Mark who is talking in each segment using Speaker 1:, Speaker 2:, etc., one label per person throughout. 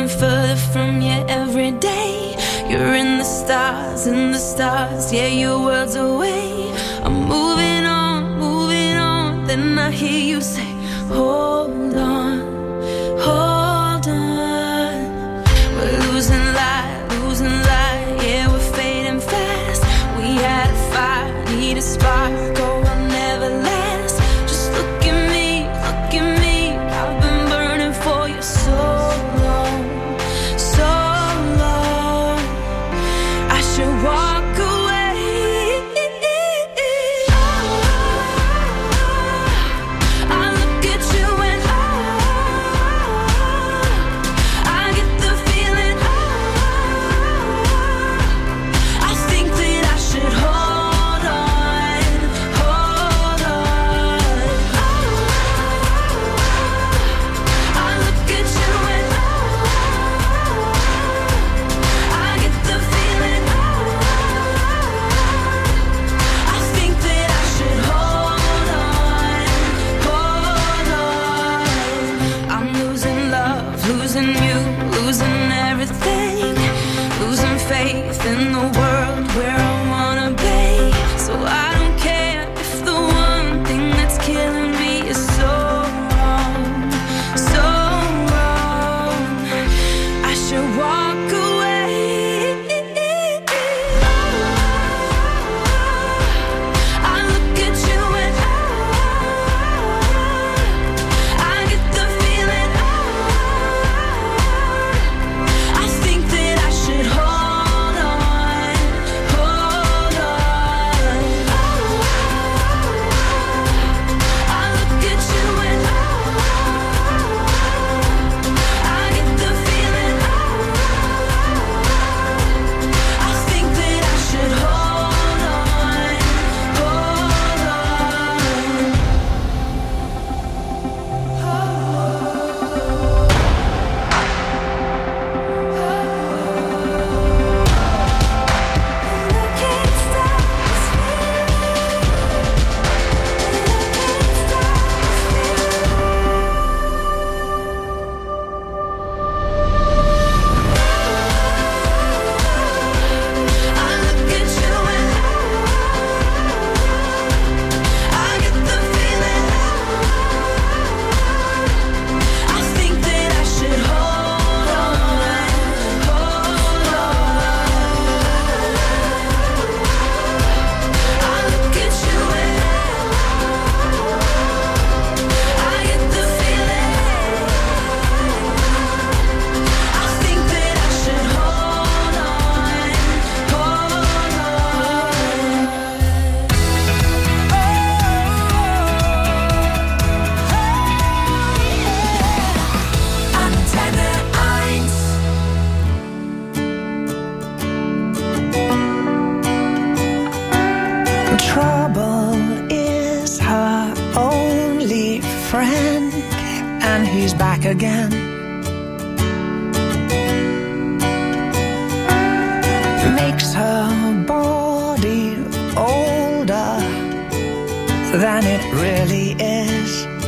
Speaker 1: getting further from you every day. You're in the stars, yeah, your world's away. I'm moving on, then I hear you say, hold on, hold on. We're losing light, yeah, we're fading fast. We had a fire, need a spark, oh, I'll never last. Just look at me, I've been burning for you so long, so long. I should walk away. I look at you and I get the feeling. I think that I should hold on, hold on. I look at you and I get the feeling. I think that I should hold on, hold on. I'm losing love, losing you, losing everything, losing faith in the world where I wanna be. So I don't care if the one thing that's killing me is so wrong, so wrong. I should walk away. I look at you and I get the feeling. I think that I should hold on, hold on. I look at you and I get the feeling. I think that I should hold on, hold on. I look at you and I get the feeling. I think that I should hold on, hold on. I look at you and I get the feeling. I think that I should hold on, hold on. Antenne 1.
Speaker 2: Trouble is her only friend, and he's back again. Makes her body older than it really is.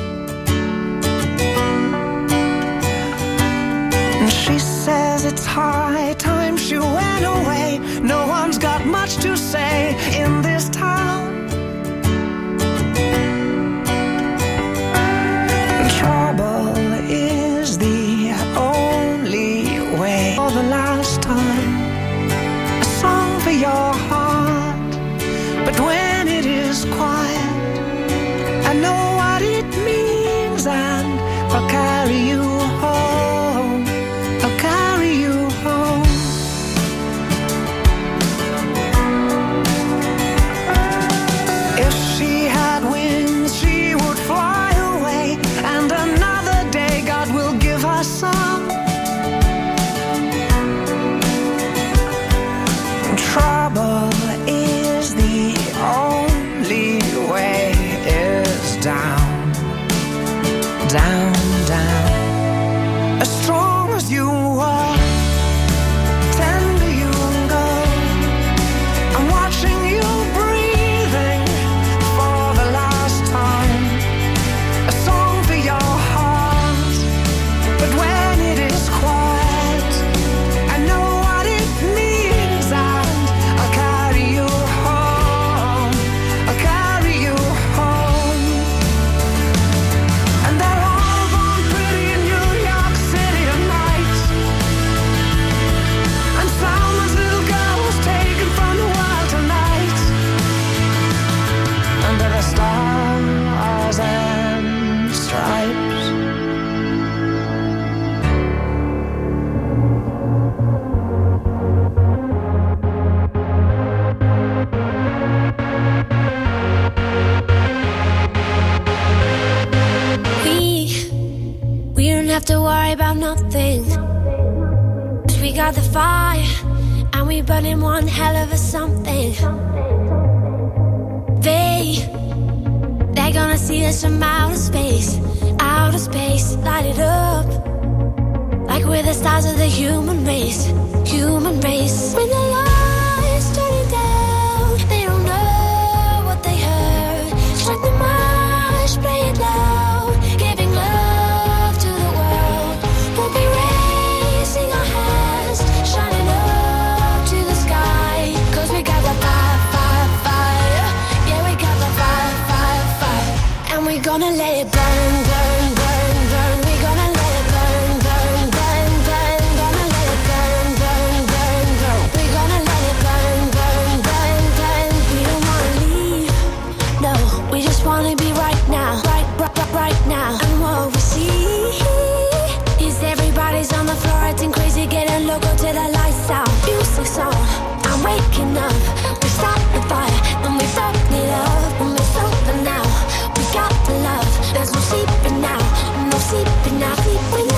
Speaker 2: And she says it's high time she went away. No one's got much to say in this town. Trouble is the only way. For the last time, a song for your heart. But when it is quiet, I know what it means, and I'll carry you home. I'll carry you home. If she had wings, she would fly away, and another day God will give her some.
Speaker 3: have to worry about nothing. 'Cause we got the fire, and we burning one hell of a something. They're gonna see us from outer space, light it up. Like we're the stars of the human race. When the lights turning down, they don't know what they heard. Strike the march, play it loud, giving love to the world. We'll be raising our hands, shining up to the sky. 'Cause we got the fire, fire, fire. Yeah, we got the fire, fire, fire. And we're gonna let it burn, burn, burn, burn. We're gonna let it burn, burn, burn, burn. Gonna let it burn, burn, burn, burn. We're gonna let it burn, burn, burn, burn. We don't wanna leave, no. We just wanna be right now, right now. And what we see is everybody's on the floor acting crazy, getting loco till the lights out. Music's on, I'm waking up. We start the fire, then we burn it up. And we're sober now, we got the love. There's no sleeping now, no sleeping now. Sleep with